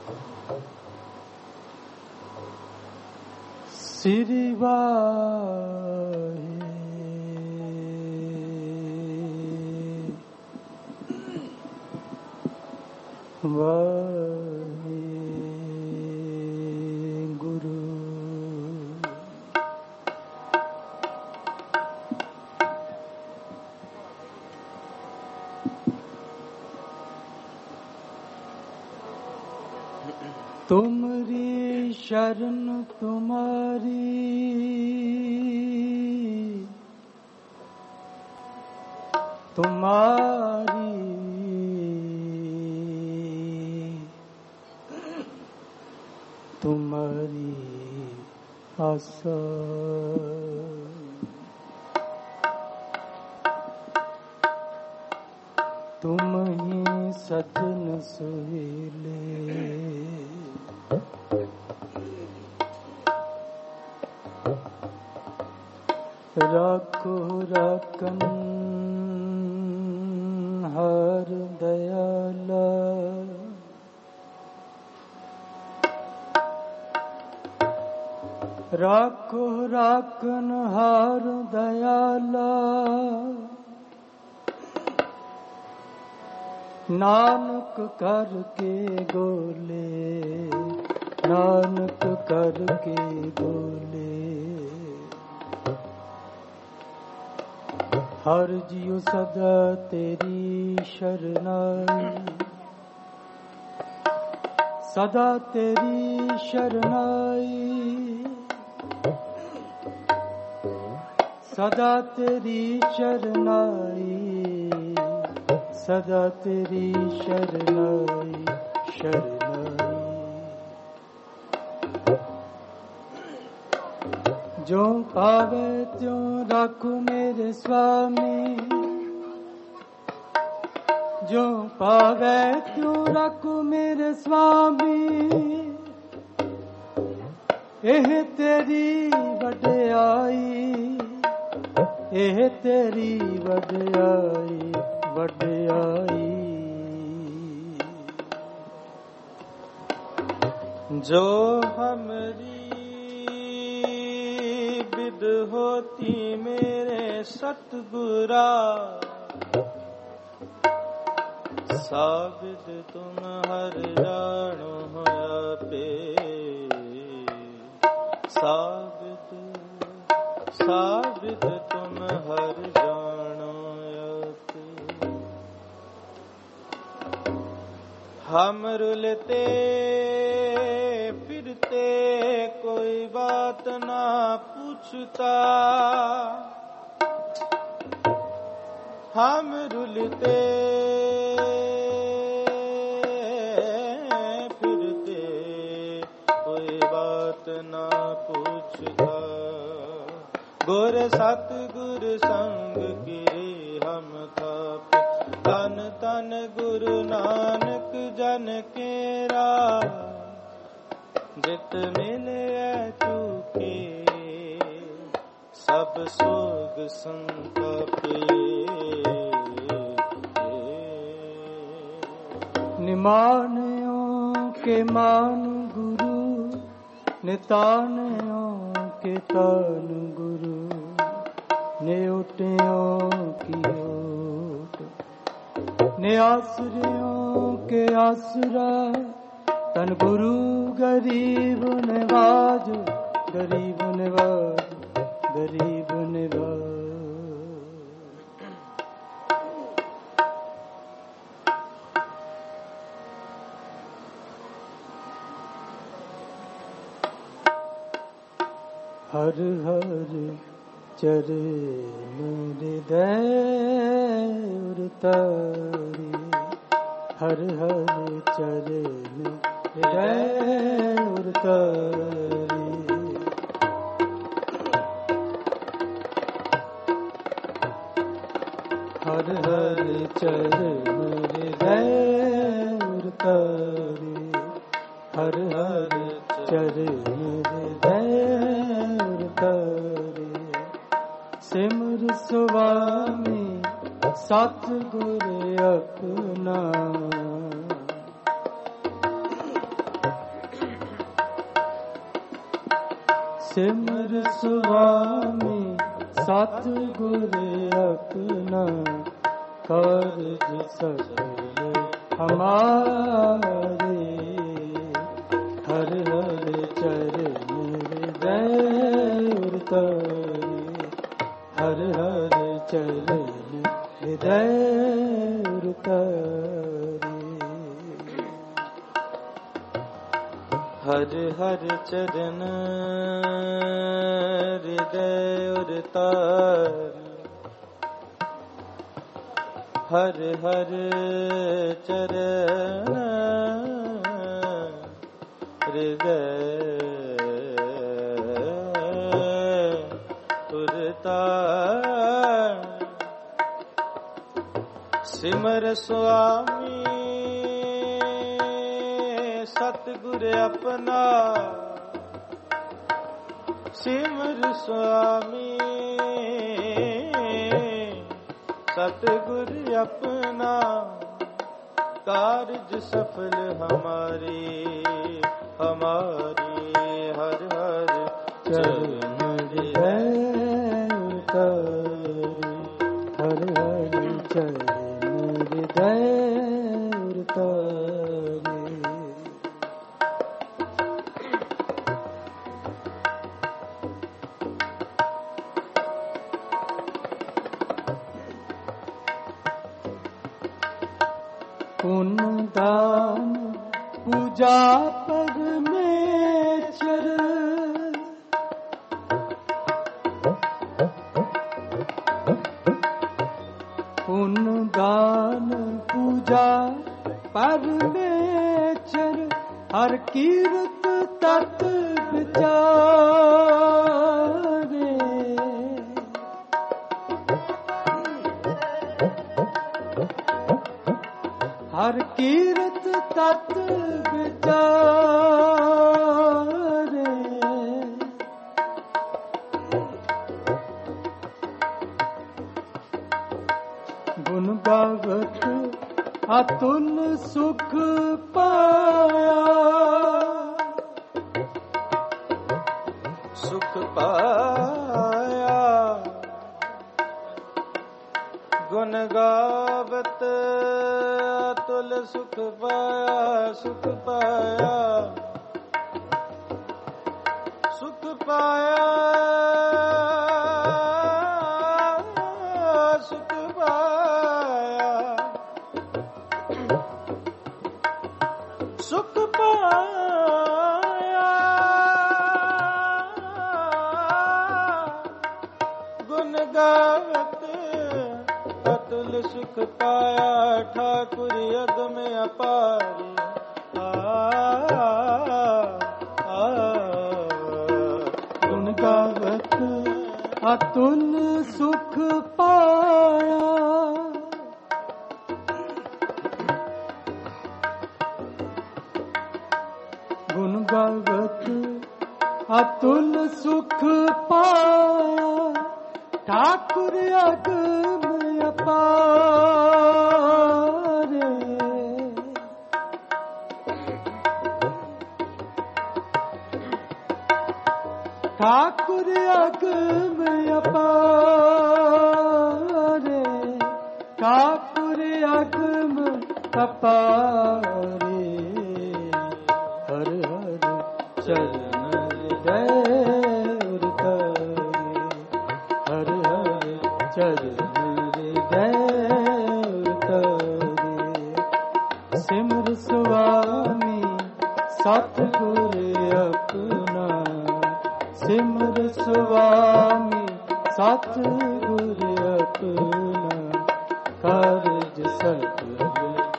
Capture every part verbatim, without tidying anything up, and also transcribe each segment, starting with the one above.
श्री वाहे वाहे गुरु। तुमरी शरण तुम्हारी तुम्हारी तुम्हारी आशा। तुम ही सजन सुहेले राखो राखन हर दयाला। राखो राखन हर दयाला। नानक करके गोले नानक करके गोले। हर जियो सदा तेरी शरणाई सदा तेरी शरणाई। सदा तेरी शरणाई सदा तेरी शरणाई शरणाई। जो पावे त्यों रखो मेरे स्वामी। जो पावे त्यों रखो मेरे स्वामी। एह तेरी वड्याई एह तेरी वड्याई वड्याई। जो हमरी विद होती मेरे सतगुरा। साबित तुम हर जानो होया पे। साबित साबित तुम हर जानो या पे। हम रुलते फिरते कोई बात ना पूछता। हम रुलते फिरते कोई बात ना पूछता। गुर सतगुर संग के हम थाप। तन तन गुरु नानक जन केरा। जित मिले चूके सब सोग संतापे। निमानयों के मान गुरु नितानयों के तान गुरु। न्योटियों की ओट न्यासरियों के आसरा। तन गुरु गरीब नवाज गरीब नवाज गरीब नवाज। हर हर चरण हृदय तारी। हर हर चरण हृदय तारी। हर हर चरण हृदय तारी। हर हर चरण हृदय तारी। सिमर स्वामी सतगुर अपना। सिमर स्वामी सतगुर अपना कारज सकल हमारे। हर हर चरण हृदय उतारे, हर हर चरण हृदय उतारे। हर हर चरण हृदय उतारे, हर हर चरण हृदय उतारे। सिमर स्वामी सतगुर अपना, सिमर स्वामी सतगुर अपना कारज सफल हमारी हमारी। हर हर चरण हृदय उतारे, हर हर चरण हृदय उतारे। पुण्य दान पूजा परमेश्वर, पुण्य दान पूजा परमेश्वर। हर कीर्त तत् विचारे, हर कीर्त तत् विचारे। गुण गावत अतुल सुख पाया, सुख पाया। गुण गावत अतुल सुख पाया, सुख पाया, सुख पाया, सुख पाया, सुख पाया। गुण गावत अतुल सुख पाया, ठाकुर यद में अपार। आ, आ, गुण गावत अतुल सुख पाया। गुण गावत अतुल सुख पाया, ठाकुर अगम अपारे। ठाकुर अगम अपारे, ठाकुर अगम अपारे। हर हर चरण हृदय उतारे, हर हर चरण हृदय उतारे। सिमर स्वामी सतगुर अपना, सिमर स्वामी सतगुर अपना कारज सकल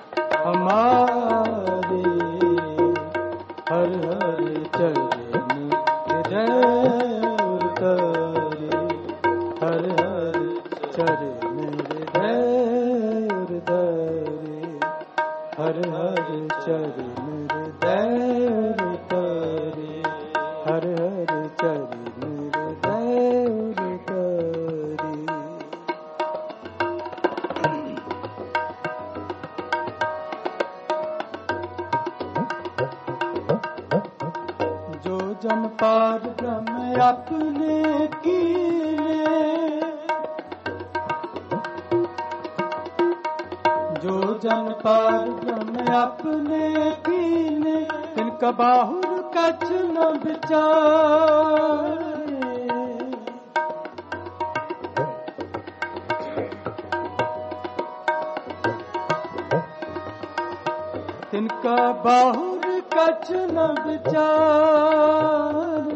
हमारे। हर हर चरण हृदय उतारे, हर हर चरण हृदय उतारे, हर हर चरण हृदय उतारे, हर हर चरण हृदय उतारे। जन पार ब्रह्म अपने कीने, जो जन पार ब्रह्म अपने कीने, तिनका बाहुर कछ न विचारे। तिनका बाहुर कछ न विचारे।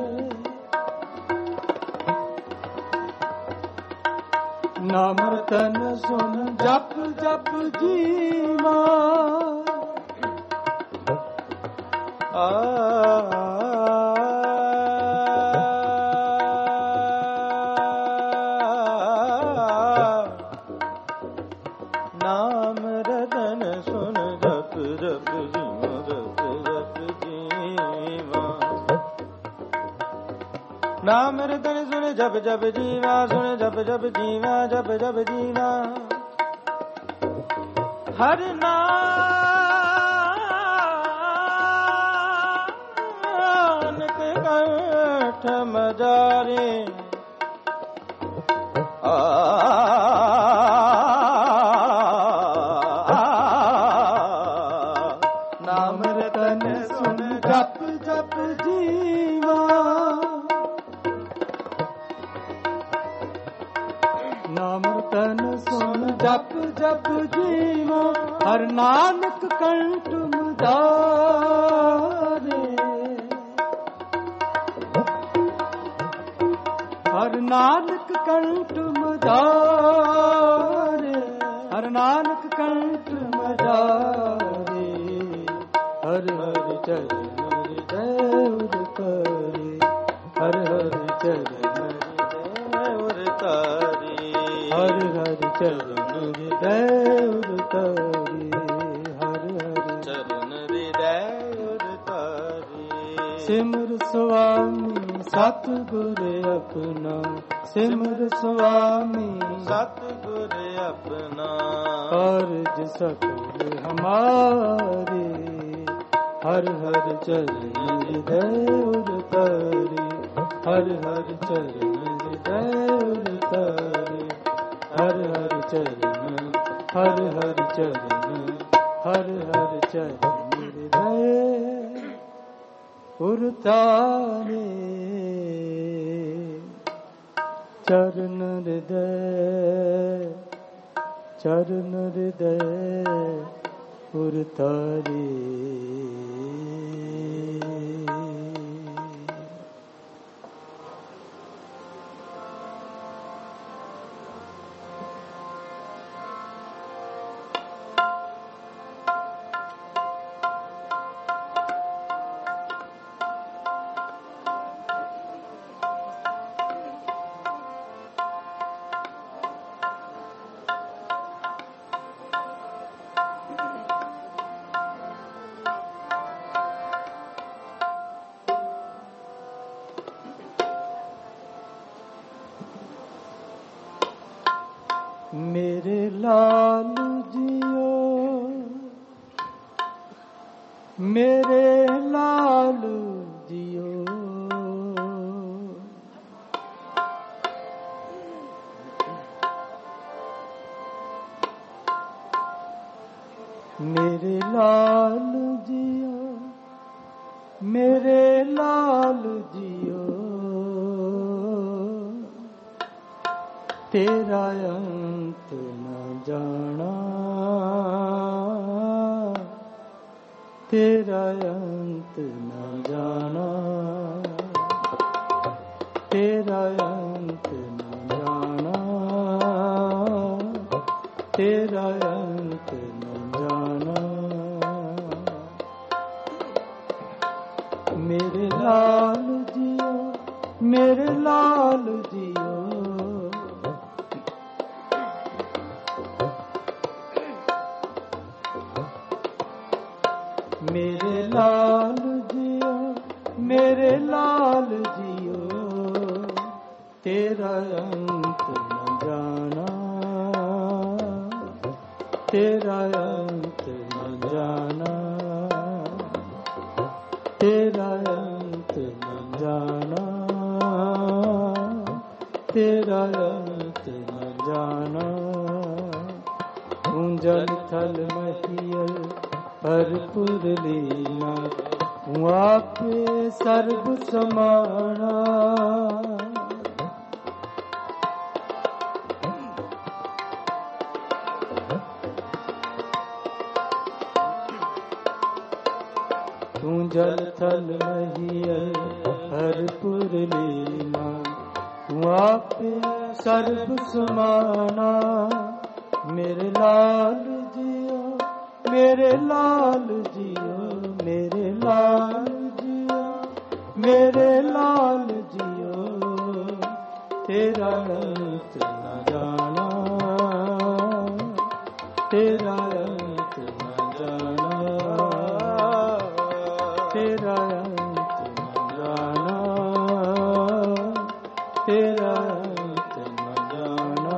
नाम रतन सुन जप जप जीवा, आ नाम रतन सुन जप जप जीवा, जप जप जीवा। नाम रतन सुन जप जप जीवा, सुन जप जप जीवा, जप जप जीवा। हर नानक कंठ मजारे, आ नाम रतन सुन जप जप जीवा, नाम रतन सुन जप जप जीवा। हर नानक कंठ मुदारे, हर नानक कंठ मुदारे, हर नानक कंठ मुदारे। हर हर चरण हृदय करे, हर हर चरण हृदय करे, हर हर चरण हृदय करे, हर हर चरण हृदय करे। सिमर स्वामी सतगुर अपना, सिमर स्वामी सतगुर अपना। कारज सकल हमारे, हर हर चरण हृदय करे, हर हर चरण हृदय करे, हर हर चरण, हर हर चरण, हर हर चरण हृदय उरतारे। चरण हृदय, चरण हृदय उरतारे। मेरे लाल जियो, मेरे लाल जियो, मेरे लाल जियो, मेरे लाल जियो। तेरा अंत न जाना, तेरा अंत न जाना, तेरा अंत न जाना, तेरा अंत न जाना। मेरे लाल जियो, मेरे लाल जियो, मेरे लाल जियो, मेरे लाल जियो। तेरा अंत न जाना, तेरा अंत न जाना, तेरा अंत तेरा अंत न जाना। तू जल थल महियल भरपुर लीना, तू आपे सर्व समाना। तू जल थल महियल भरपुर लीना, तू आपे सर्व समाना। मेरे लाल जियो मेरे लाल जियो मेरे लाल जियो मेरे लाल जियो, तेरा अंत न जाना, तेरा अंत न जाना, तेरा अंत न जाना, तेरा अंत न जाना।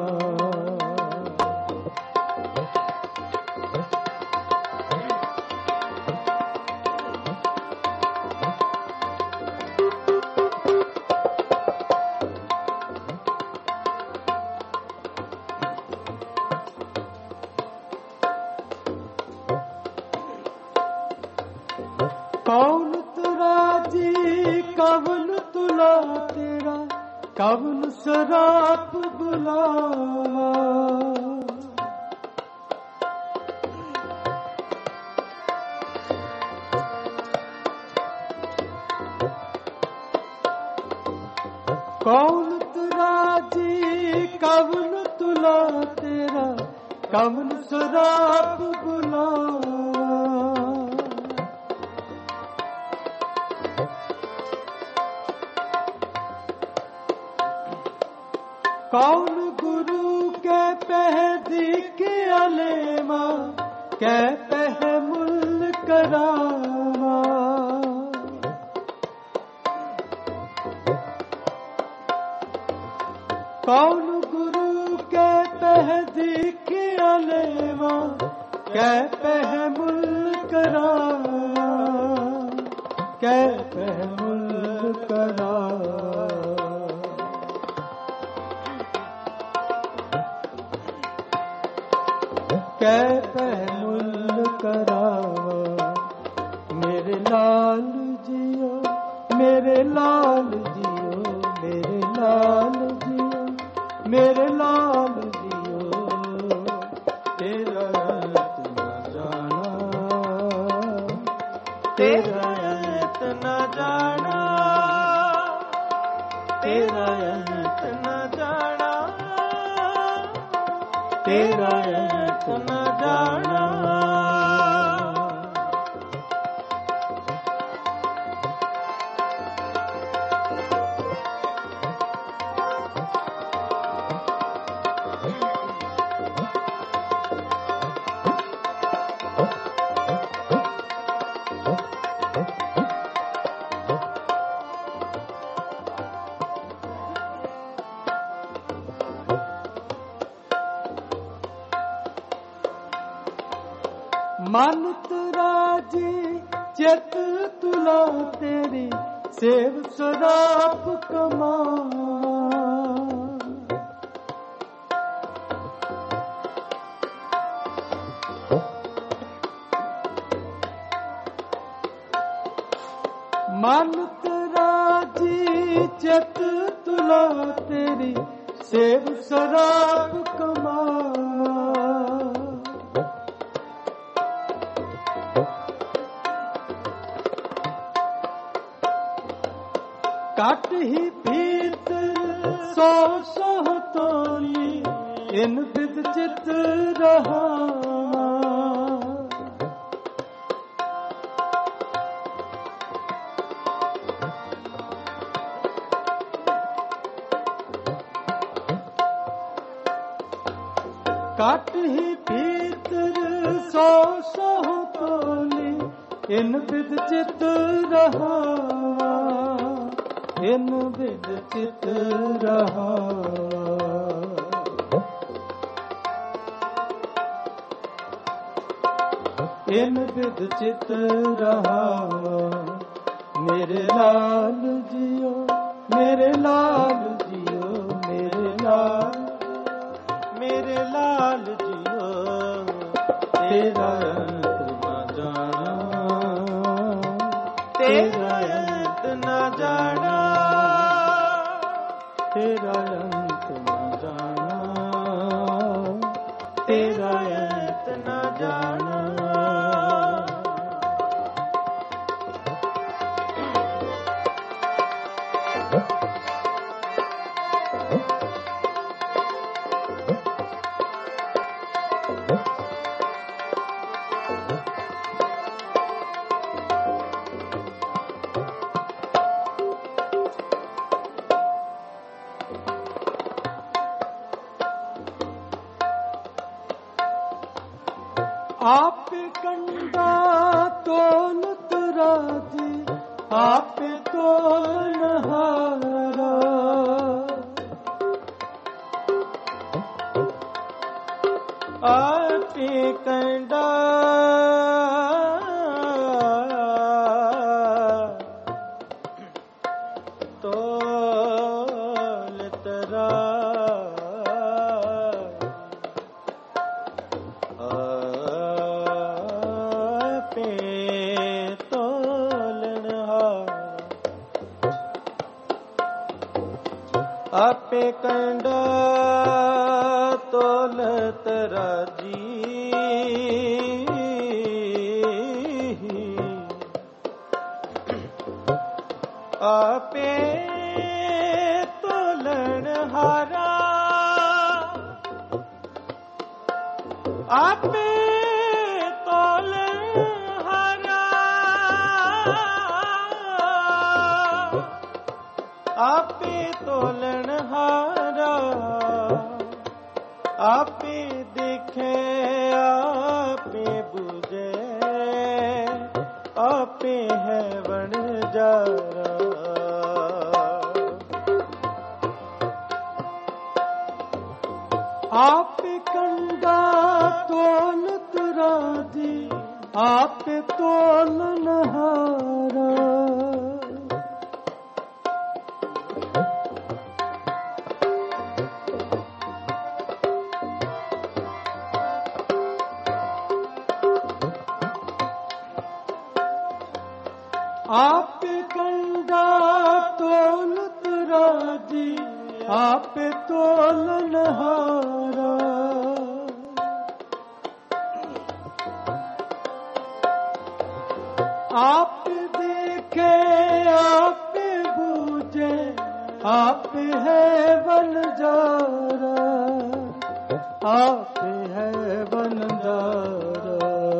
कौन तुरा जी कवन तुला तेरा, कवन शराप बुलावा। कौन तुरा जी कवन तुला तेरा, कवन शराप बुलावा। कौन गुरु के पह दिखे अलेमा, कै पह मुल करावा। कौन गुरु के पह दिखे अलेमा, कै पह मुल करावा, कै पह मुल करावा। कै पहमुल करावा। मेरे लाल जियो मेरे लाल जियो मेरे लाल जियो मेरे लाल जियो, तेरा अंत न जाना, तेरा अंत न जाना, तेरा अंत न जाना, तेरा अंत न जाना। मन तुरा जी चित तुला तेरी, सेव शराप कमा। मन तुरा जी चित तुला तेरी, सेव शराप कमा। काट ही भीतर सौ सौ तोली, इन विद चित रहा। काट ही भीतर सौ सौ तोली, इन विद चित रहा, इन विद चित रहा। इन विद चित रहा। मेरे लाल जियो मेरे लाल जियो मेरे तेरा अंत न जाना, तेरा अंत न जाना, तेरा अंत न जाना। आप कंडा तोलत राजी, आप तोलनहारा, आप कंडा तोलत आपे कंडा तोलत राजी, आपे तोलन हारा, आपे तोलन हारा, आपे तोलन हारा, आपे देखे आपे बुझे, आपे है वणजारा। आपे कंडा तोलत राजी, आपे तोलन हारा, आप कंडा तोलत राजी, आप तोलन हारा, आप देखे आप बूझे, आप है वनजारा, आप है वनजारा।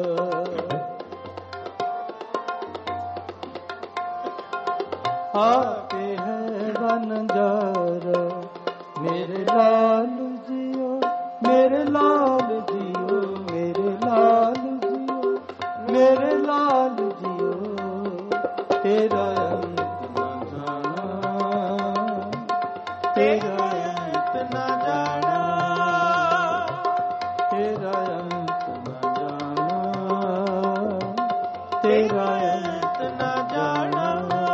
आपे है वनजारा, मेरे लाल जियो, मेरे लाल जियो, मेरे लाल जियो, मेरे लाल जियो, तेरा अंत न जाना, तेरा अंत न जाना, तेरा अंत न जाना, तेरा अंत न जाना।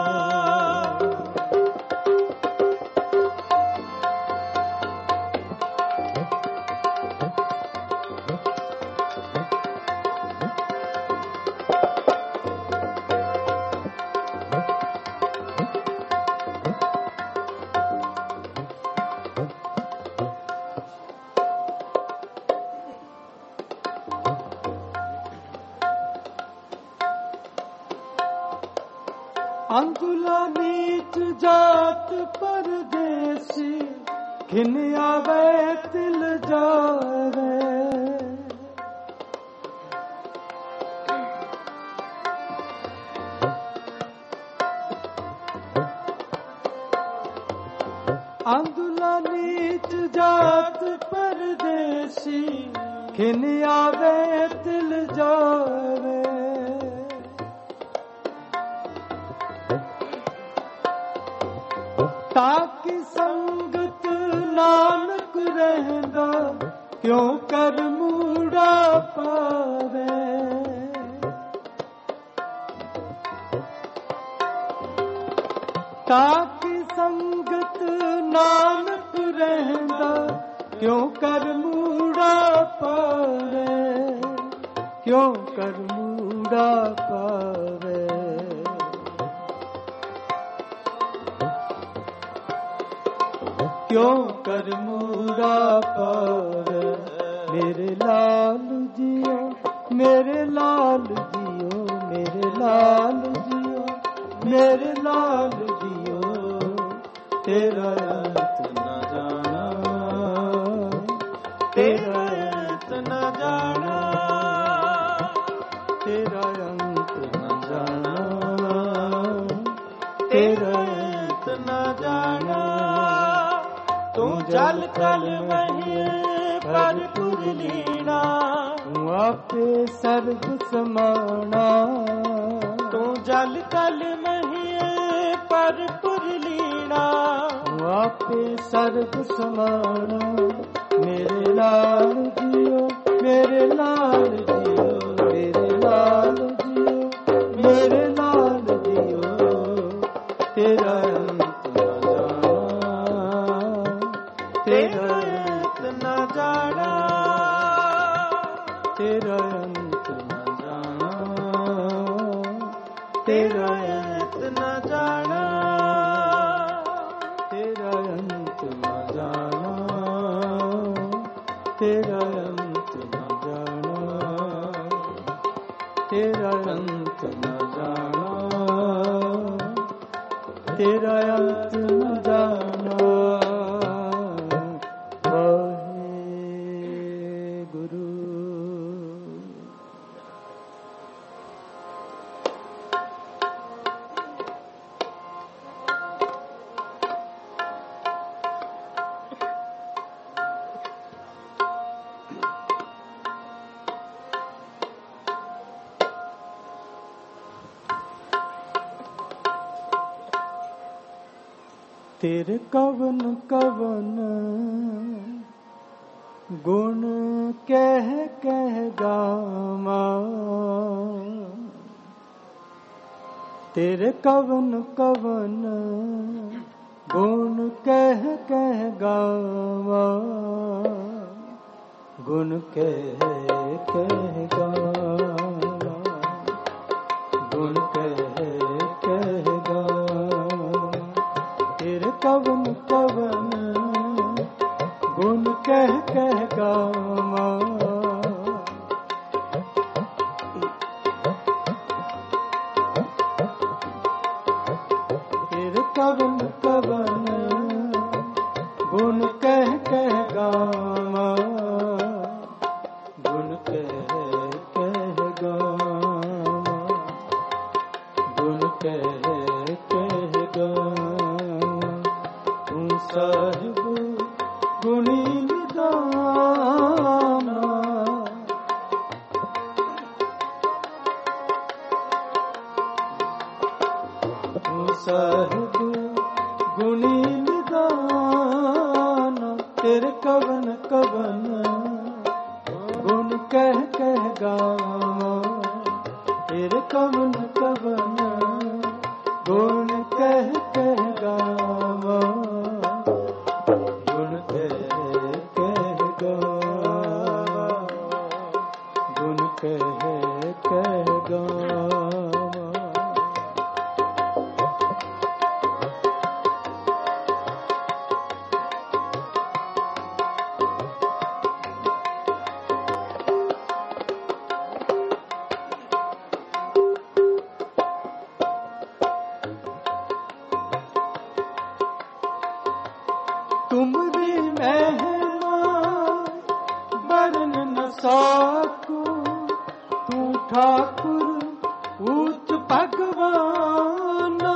अंगुला नीच जात परदेसी, घिन आवे तिल जावे, अंगुला नीच जात परदेसी, घिन आवे तिल जावे, ताकि संगत नानक रहंदा, क्यों कर मूड़ा पावे, ताकि संगत नानक रहंदा, क्यों कर मूड़ा पावे, क्यों कर मूड़ा पावे। क्यों कर मूरा पार मेरे लाल जियो मेरे लाल जियो मेरे लाल जियो मेरे लाल जियो तेरा अंत न जाना तेरा अंत न जाना तेरा अंत न जाना तेरा अंत न जाना तू जल कल मही पर पुरलीना तू आपे सर्व समाना तू जल कल मही पर पुरलीना तू आपे सर्व समाना मेरे लाल जियो मेरे लाल जियो मेरे लाल जियो मेरे लाल जियो तेरा अंत न जाना तेरा अंत न जाना तेरा अंत न जाना तेरा अंत न जाना तेरा अंत न जाना तेरा अंत न जाना तेरा अंत न जाना तेरा अंत न जाना तेरे कवन कवन गुण कह कह गावा तेरे कवन कवन गुण कह कह गावा गुण कह कह गावा गुण कह कह गावा तेरे कवन कवन गुण कह कह गावा तेरे कवन कवन गुण कह कह गावा गुण कह कह गावा गुण कह कह गावा तू साहिब गुणी निदाना तू साहिब गुणी निदाना तेरे कवन कवन गुण कह कह गावा तेरे कवन कवन गुण कह कह गावा गुण कह कह गावा गुण कह कह गावा तुमरी महिमा वर्णन न साकू तू ठाकुर ऊंच भगवाना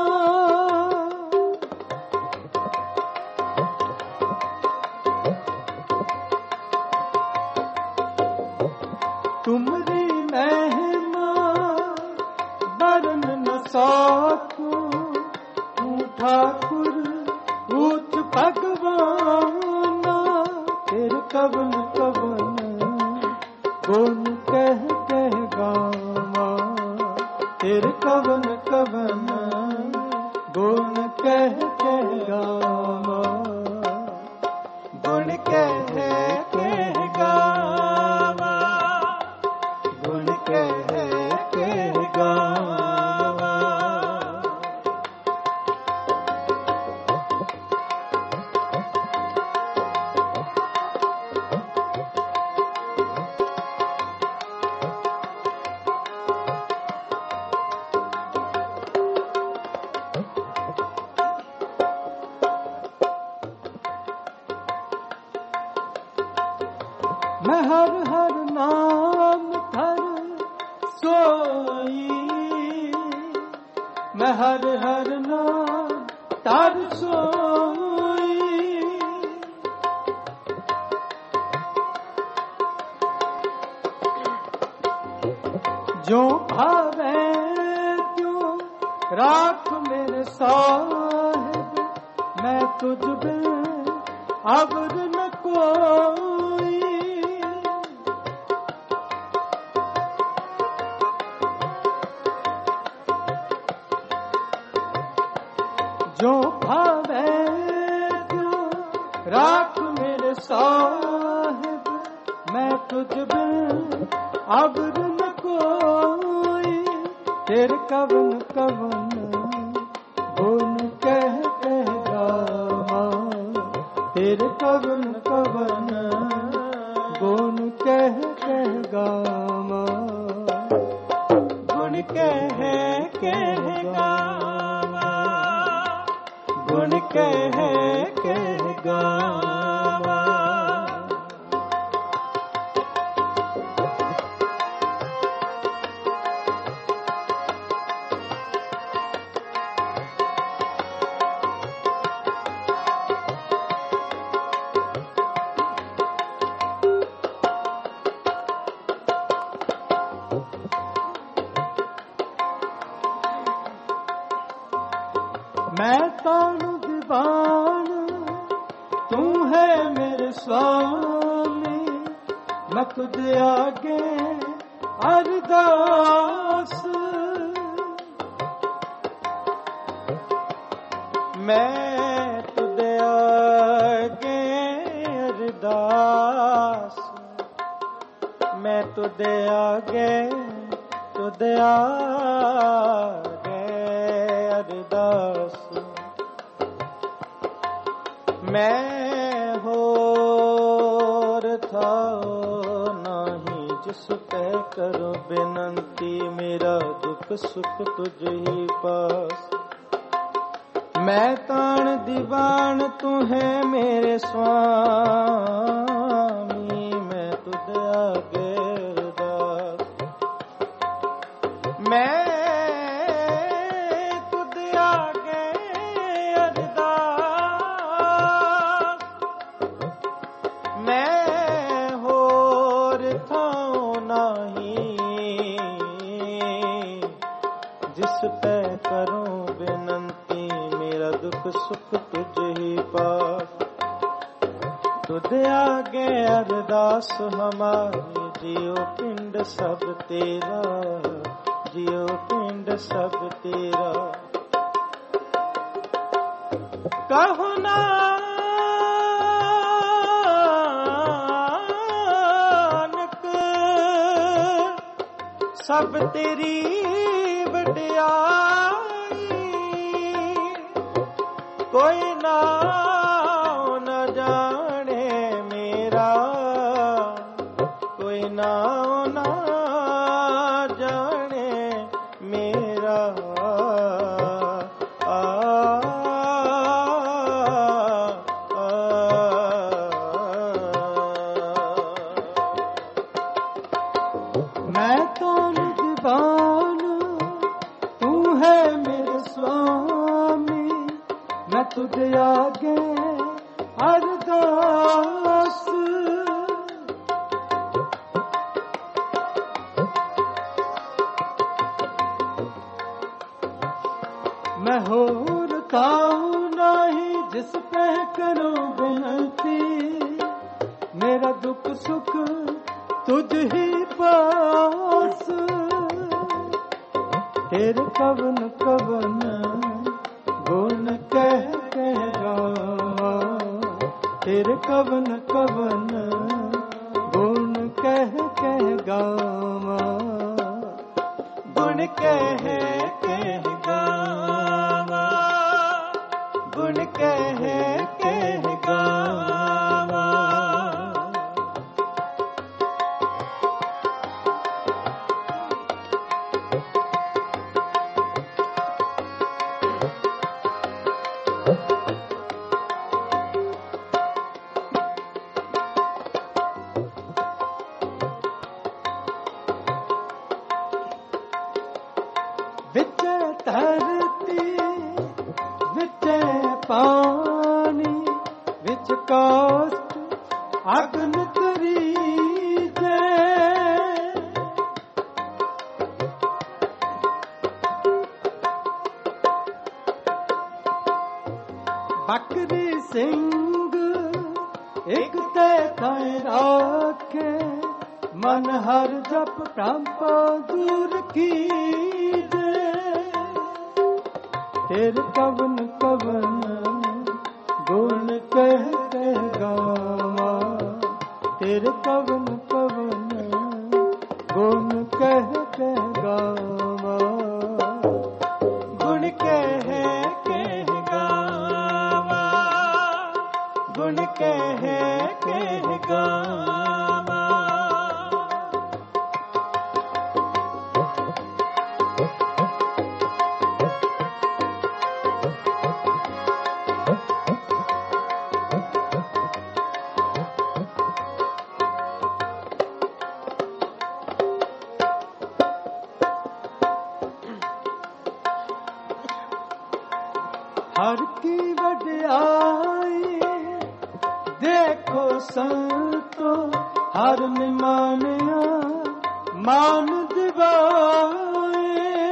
तुमरी महिमा वर्णन न साकू तू ठाकुर ऊंच भगवाना तेरे कवन कवन गुण कह कह गावा तेरे कवन कवन गुण कह कह गावा गुण कह कह गावा गुण कह कह गावा मैं हर हर नाम धर सोई, मैं हर हर नाम धर सोई। जो भावे क्यों राख मेरे साहिब, मैं तुझ बिन अबर न कोई। जो भावे क्यों राख मेरे साहिब, मैं तुझ बिन अबर न कोई। तेरे कवन कवन गुण कह कह गावा, तेरे कवन कवन गुण कह कह गावा। गुण कह कह गावा, गुण कह कह गावा। मैं तानु दीवान, तू है मेरे स्वामी। मैं तुझे आगे अरदास, मैं तुझे आगे अरदास, मैं तुझे आगे तुझे आगे अरदास। मैं होर था नहीं जिस पे करो बेनंती, मेरा दुख सुख तुझ ही पास। मैं तान दीवान तू है मेरे स्वामी, मैं तुझे आगे अरदास। मैं सुख तुझ ही पास। तुझे आगे अरदास हमारी, जियो पिंड सब तेरा, जियो पिंड सब तेरा। कहो नानक सब तेरी वड्याई। कोई ना न जाने मेरा, कोई ना न जाने मेरा। आ, आ, मैं तो दीवान, तू है मेरे स्वामी। मैं तुझे आगे अरदास, मैं होरता हूँ नहीं जिस पे करो विनती। मेरा दुख सुख तुझ ही पास। तेरे कवन कवन गुण कह कह गावा, तेरे कवन कवन गुण कह कह गावा। गुण कह कह गावा, गुण कह कह गावा। ठाकरी सिंह एक ते थाए राखे, मन हर जप प्रांपा दूर कीजे। तेरे कवन कवन गुण कह कह गावा, तेरे कवन कवन गुण कह कह गावा। गुण कह कह गावा, गुण कह कह गावा। हर की वड्याई देखो संतो, हर ने मानिया मान दिवाए।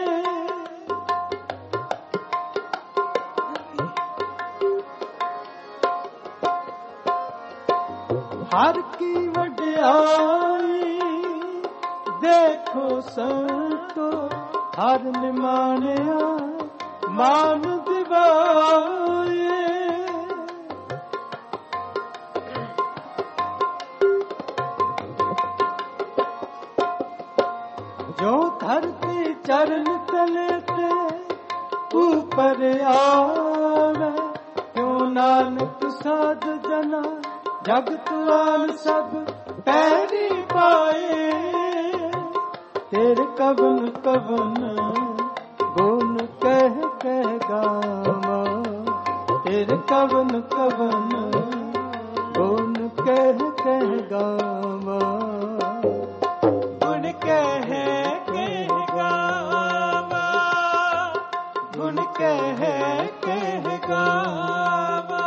हर की वड्याई देखो संतो, हर ने मानिया मान दिवाए। जो धरती चरण तले ते ऊपर आवे, क्यों नानक साध जना जगत आन सब पैरी पाए। तेरे कवन कवन गुण कह कह गावा, तेरे कवन कवन गुण कह कह गावा। गुण कह कह गावा, गुण कह कह गावा।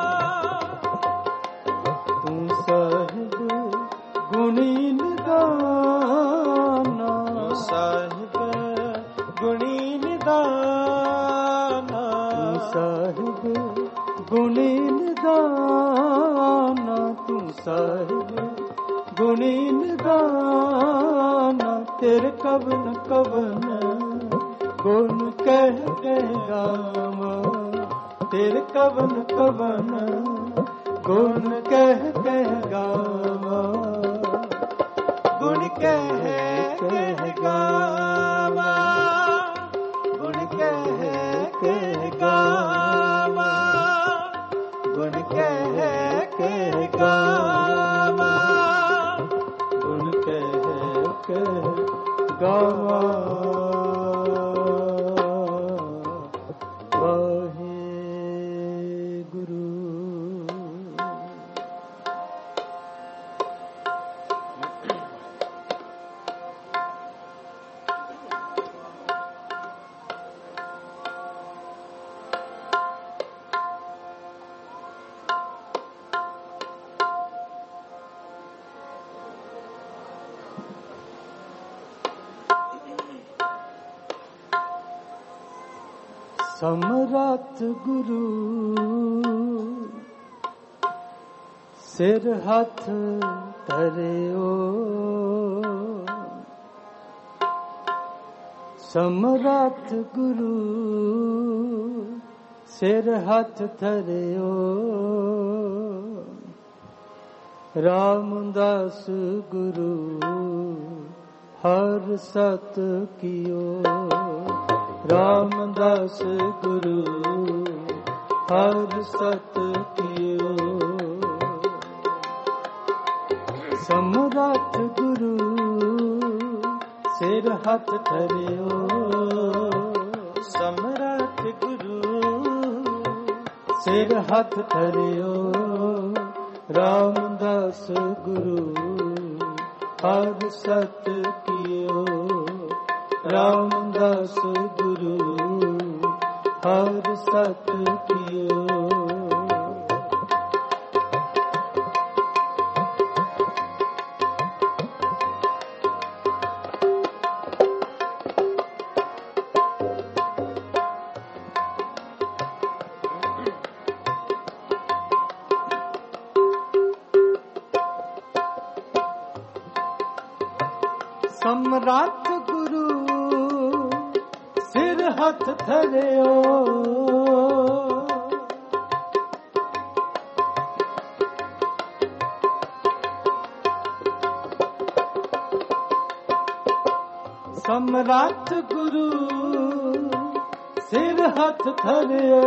तू साहिब गुणी निदाना, साहिब गुणी निदाना, साहिब गुणी निदाना। तू साहिब गुणी निदाना। तेरे कवन कवन गुण कह कह गावा, तेरे कवन कवन गुण कह कह गावा। गुण कह कह गावा, गुण कह कह गावा, गुण कह कह गावा, गुण कह कह गावा। वाहे गुरु। समरथ गुरु सिर हाथ धरियो, समरथ गुरु सिर हाथ धरियो। रामदास गुरु हर सत कियो, रामदास गुरु हर सत कियो। समरथ गुरु सिर हाथ धरियो, समरथ गुरु सिर हाथ धरियो। रामदास गुरु हर सत कियो, रामदास गुरु हर सत कियो। सम्राट गुरु सिर हथ धरियो, सम्राट गुरु सिर हथ धरियो,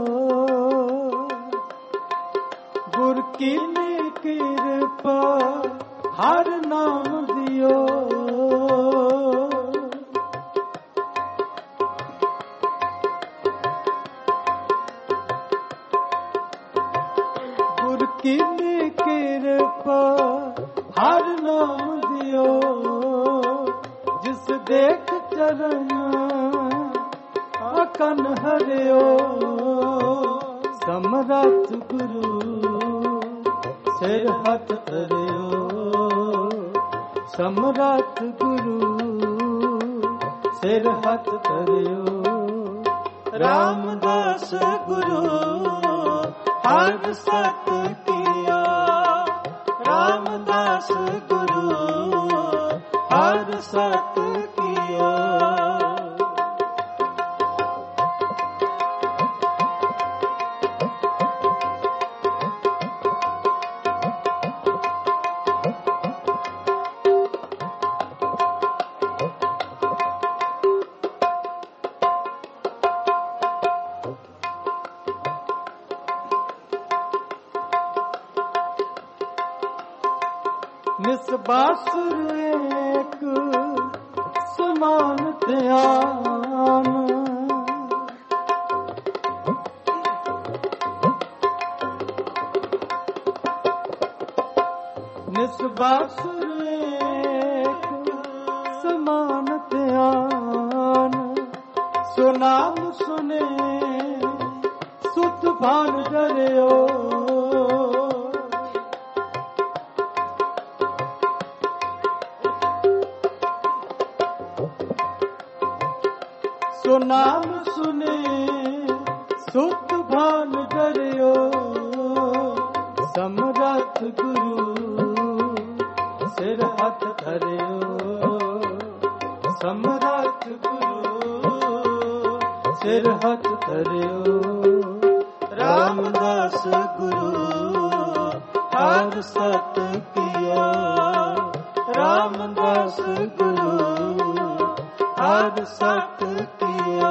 गुर की कृपा हर नाम दियो, गुर की कृपा हर नाम दियो, जिस देख चरण अकन हरियो, सम्राट गुरु सिर हथ धरियो, सम्राट गुरु सिर हथ धरियो, रामदास गुरु हर सत किया, रामदास गुरु हर सत किया। निस्बासुर एक समान ध्यान, निस्बासुर एक समान ध्यान, सुनाम सुने सुत भान डरियो, सो नाम सुने सुत भान डरियो, सम्राट गुरु सिर हथ धरियो, सम्राट गुरु सिर हथ धरियो, रामदास गुरु हर सत किया, रामदास गुरु हर सत किया।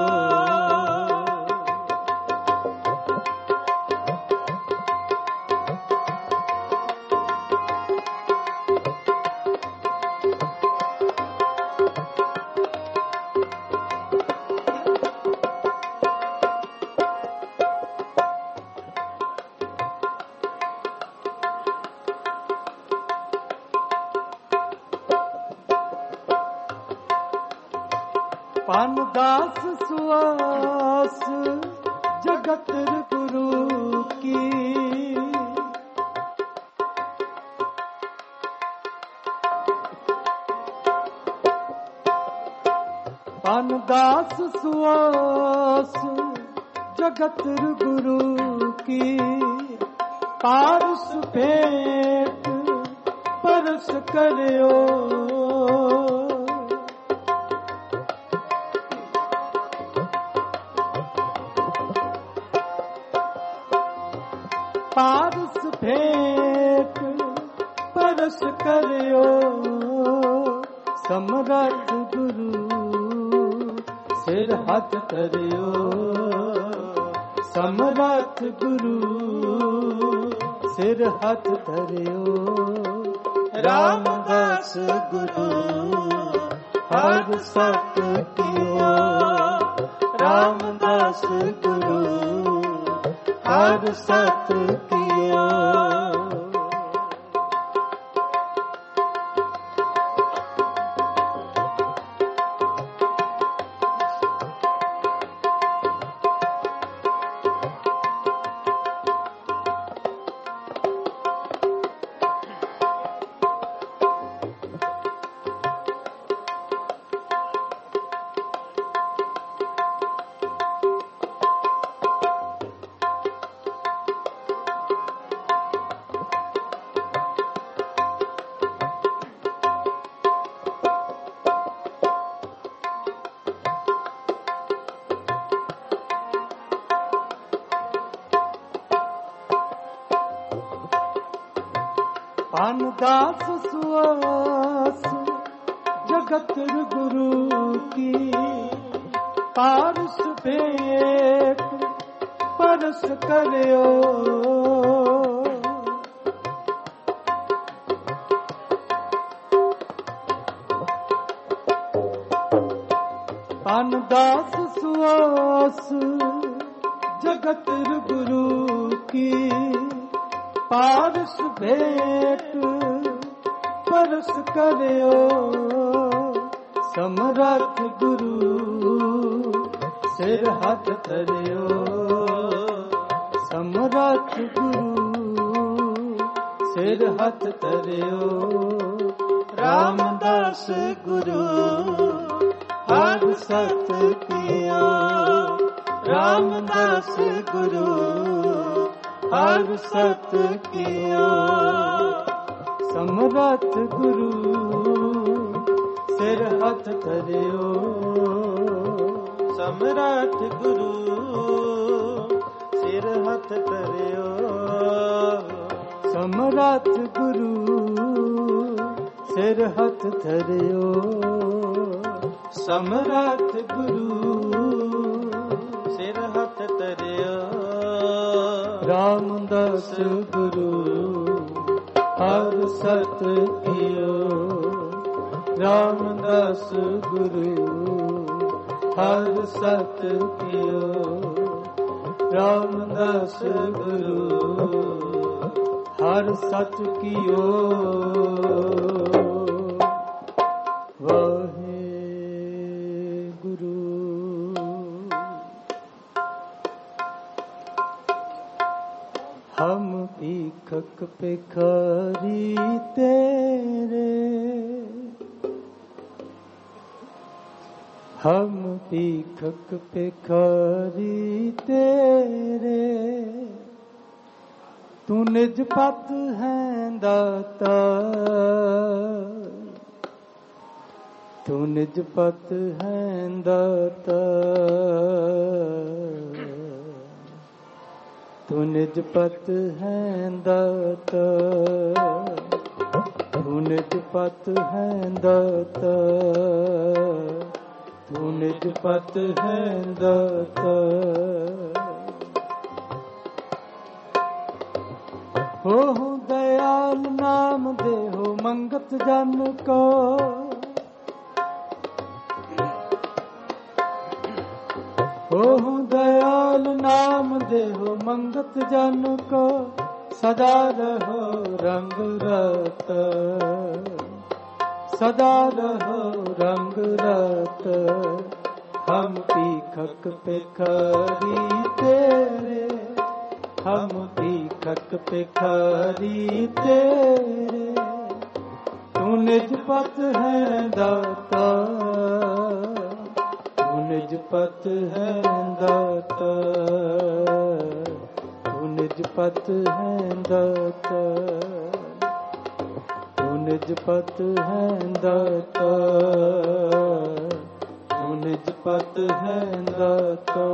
पानदास सुआस जगत गुरु की, पानदास सुआस जगत गुरु की, पारस भेंट परस करियो, पारस भेंट परस करियो, सम्राट गुरु सिर हथ धरियो, सम्राट गुरु सिर हथ धरियो, रामदास गुरु हर सत किया, रामदास गुरु हर सत किया। पानदास सुआस जगत गुरु की पारस भेंट परस करियो पानदास सुआस जगत गुरु की पारस भेंट परस करियो समरथ गुरु सिर हाथ धरियो समरथ गुरु सिर हाथ धरियो रामदास गुरु हर सत किया रामदास गुरु हर सत किया समरथ गुरु सिर हाथ धरियो समरथ गुरु सिर हाथ धरियो समरथ गुरु सिर हाथ धरियो समरथ गुरु सिर हाथ धरियो रामदास गुरु हर सत कियो रामदास गुरु हर सत कियो रामदास गुरु हर सत कियो वाहे गुरु हम भीखक भिखारी तेरे हम भीखक भिखारी तेरे तू निज पत है दाता तू निज पत है दाता तू निज पत है दाता तू निज पत है दाता तू निज पत है दाता हो दयाल नाम देहो मंगत जन को हो दयाल नाम देहो मंगत जन को सदा रहो रंग रत सदा रहो रंग रत हम भीखक भिखारी तेरे हम भीखक भिखारी तेरे तू निज पत है दाता तू निज पत है दाता तू निज पत है दाता तू निज पत है दाता तू निज पत है दाता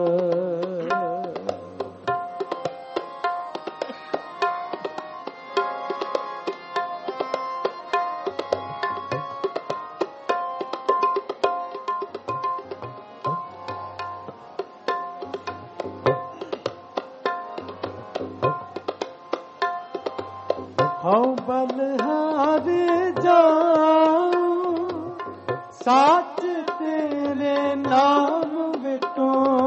हूँ बलहारे जाऊं साच तेरे नाम बिटो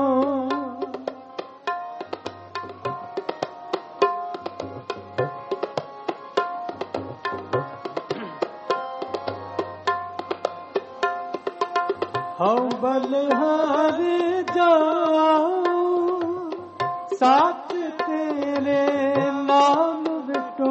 हूँ बलहारे जाऊं साच तेरे नाम बिटो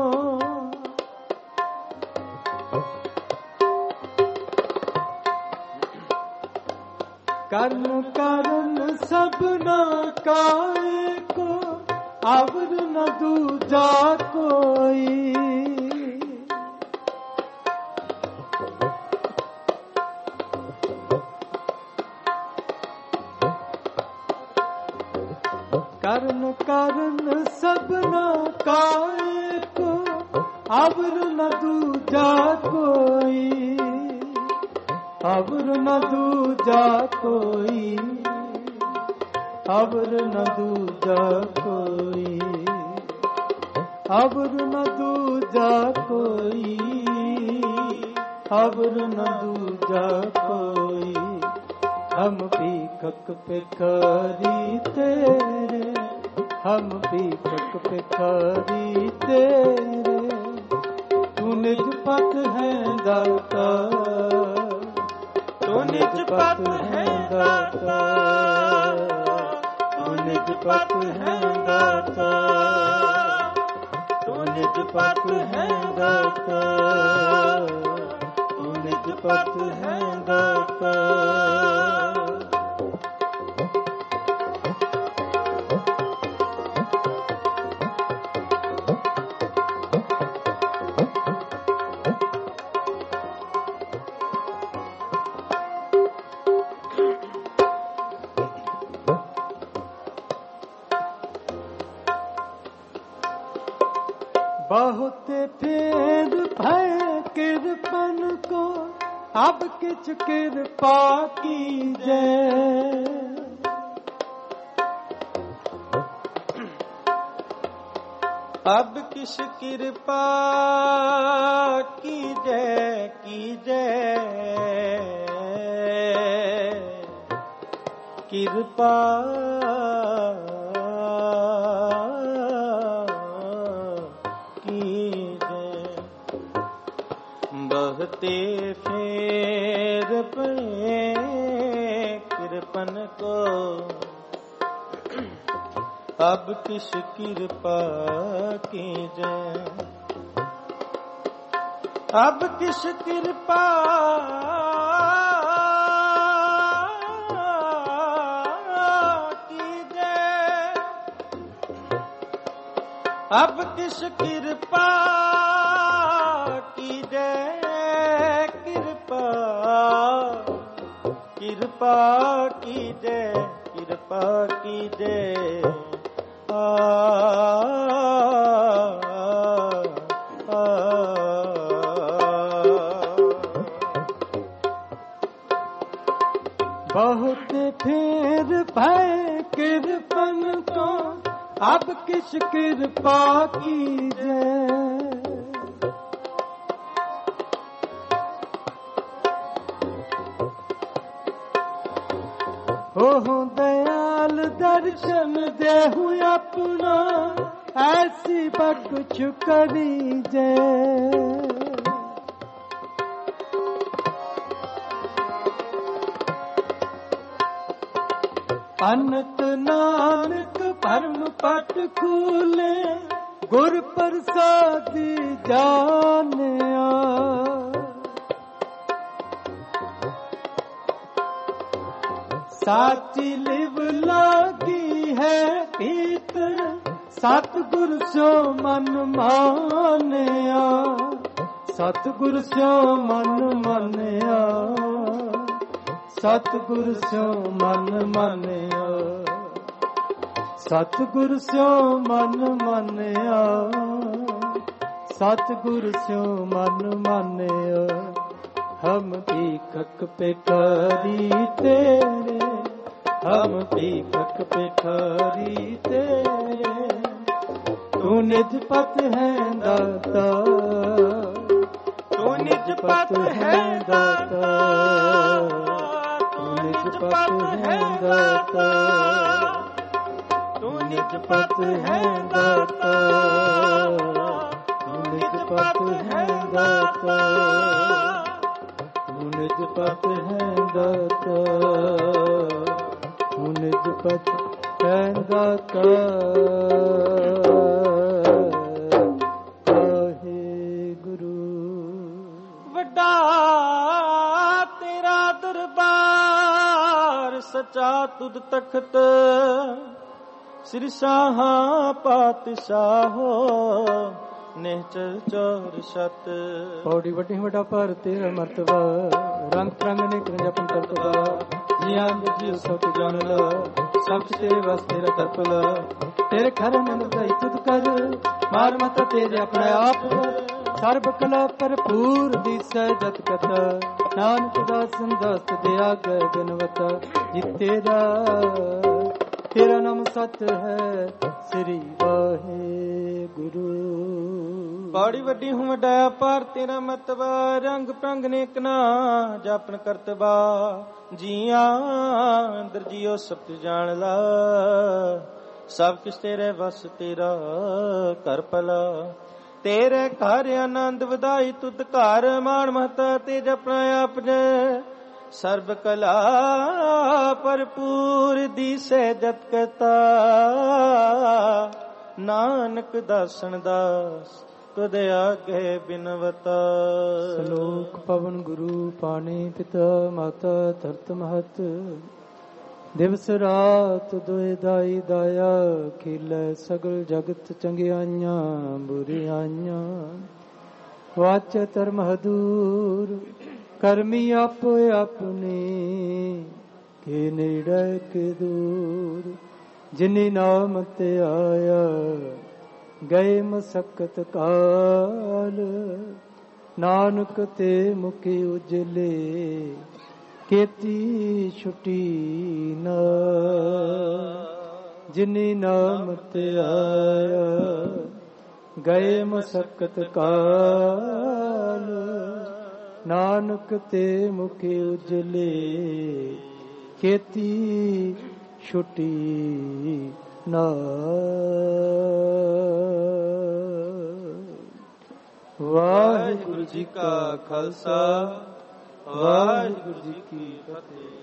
कर्म कारण सबना काए को अवर न दूजा कोई कर्म कारण सबना काए को अवर न दूजा कोई, अवर न दूजा कोई, अवर न दूजा कोई, अवर न दूजा कोई, अवर न दूजा कोई। हम भीखक भिखारी तेरे, हम भीखक भिखारी तेरे, तू निज पत है दाता, तू निज पत है दाता, तू निज पत है दाता, तू निज पत है दाता, तू निज पत है दाता। बहुत फेर भय कृपन को, अब किछ कृपा कीजे। अब किस कृपा कीजे, कीजे कृपा बहते फेर पे कृपन को, अब किस कृपा कीजे, अब किस कृपा कीजे, अब किस कृपा कीजे, कृपा कीजे, कृपा कीजे। आ, आ, बहुत फेर भय कृपन को, अब किस कृपा कीजे। ओहो दयाल दर्शन देहु अपना, ऐसी बख्श करीजे। अनंत नानक भरम पट खूले, गुर प्रसादी जानिया। साची लिव लागी है भीतर, सतगुर सो मन मानिया, सतगुर सो मन मानिया, सतगुर सो मन मानिया, सतगुर सो मन मानिया, सतगुर सो मन मानिया। हम भीखक भिखारी तेरे, हम भीखक भिखारी तेरे, तू निज पत है दाता, तू निज पत है दाता, तू निज पत है दाता, तू निज पत है दाता, तू निज पत है दाता, निज पत है दाता, निज पत है दाता। वाहिगुरु। वड्डा तेरा दरबार, सचा तुद तख्त, श्री शाहा पातशाहो, निहचर चौर शत। पौड़ी वड्डी वड्डा पर तेरा मर्तबा, रंग रंग ने जपन करतबा। जिया जी सब जान ला, सब तेरे बस तेरा तरपला। तेरे घर नंद तुद कर, मार मत तेरे अपने आप। ਸਰਬ ਕਲਾ ਭਰਪੂਰ ਦੀਸੈ ਜਤ ਕਥਾ, ਨਾਨਕ ਦਾਸਨ ਦਸਤ ਦੇ ਆਗੇ ਬਿਨਵਤ। ਜਿਤੇ ਦਾ ਤੇਰਾ ਨਾਮ ਸਤ ਹੈ, ਸ੍ਰੀ ਵਾਹਿਗੁਰੂ। ਪੌੜੀ ਵੱਡੀ ਹੂੰ ਵਡਾਇਆ ਪਾਰ ਤੇਰਾ ਮਤਬਾ, ਰੰਗ ਪ੍ਰੰਗ ਨੇਕ ਨਾ ਜਾਪਨ ਕਰਤਬਾ। ਜੀਆਂ ਅੰਦਰ ਜੀਓ ਸਭ ਜਾਣ ਲਾ, ਸਭ ਕਿਸ ਤੇਰੇ ਵਸ ਤੇਰਾ ਕਰ ਭਲਾ। ਤੇਰੇ ਘਰ ਆਨੰਦ ਵਧਾਈ ਤੁਧ ਘਰ, ਮਾਣ ਮਹਤਾ ਤੇ ਜਪਣਾ ਆਪ ਜੈ। ਸਰਬ ਕਲਾ ਭਰਪੂਰ ਦੀਸੈ ਜਤ ਕਥਾ, ਨਾਨਕ ਦਾਸਨ ਦਾਸ ਤੁਧ ਆਗੇ ਬਿਨਵਤਾ। ਸ਼ਲੋਕ ਪਵਨ ਗੁਰੂ ਪਾਣੀ ਪਿਤਾ ਮਾਤਾ ਧਰਤ ਮਹਤ, ਦਿਵਸ ਰਾਤ ਦੁਇ ਦਾਈ ਦਾਇਆ। ਖਿਲੈ ਸਗਲ ਜਗਤ ਚੰਗਿਆਈਆਂ ਬੁਰਿਆਈਆਂ, ਵਾਚੈ ਧਰਮ ਹਦੂਰ। ਕਰਮੀ ਆਪੋ ਆਪਣੇ, ਕੇ ਨੇੜੇ ਕੇ ਦੂਰ। ਜਿਨੀ ਨਾਮ ਤੇ ਆਇਆ, ਗਏ ਮਸਕਤ ਕਾਲ। ਨਾਨਕ ਤੇ ਮੁਖੀ ਉਜਲੇ, ਕੀਤੀ ਛੁਟੀ ਨਾ। ਜਿਨੀ ਨਾਮ ਤੇ ਆਇਆ, ਗਏ ਮਸਕਤ ਕਾਲ। ਨਾਨਕ ਤੇ ਮੁਖੀ ਉਜਲੇ, ਕੀਤੀ ਛੁਟੀ ਨਾ। ਵਾਹਿਗੁਰੂ ਜੀ ਕਾ ਖਾਲਸਾ, ਵਾਹਿਗੁਰੂ ਜੀ ਕੀ ਫਤਿਹ।